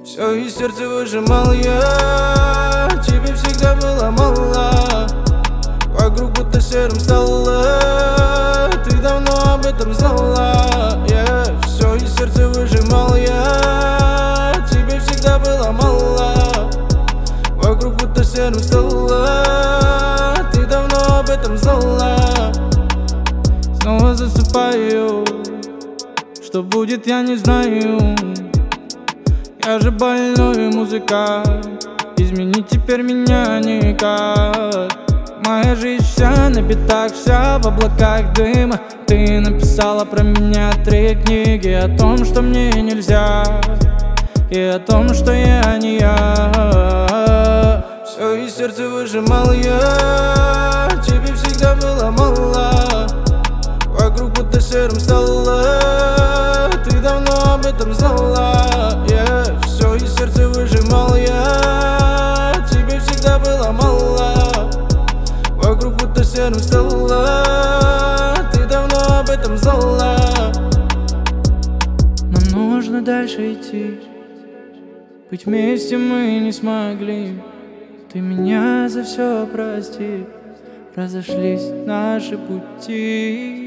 Все из сердца выжимал я, тебе всегда было мало. Вокруг будто серым стало, ты давно об этом знала. Все из сердца выжимал я, тебе всегда было мало. Вокруг будто серым стало, ты давно об этом знала. Снова засыпаю, что будет, я не знаю. Я же больной музыкант, изменить теперь меня никак. Моя жизнь вся на битах, вся в облаках дыма. Ты написала про меня 3 книги о том, что мне нельзя, и о том, что я не я. Все из сердца выжимал я, тебе всегда было мало. Вокруг будто серым стало, ты давно об этом знала. Все из сердца выжимал я, тебе всегда было мало. Вокруг будто серым стало, ты давно об этом знала. Нам нужно дальше идти, быть вместе мы не смогли. Ты меня за все прости, разошлись наши пути.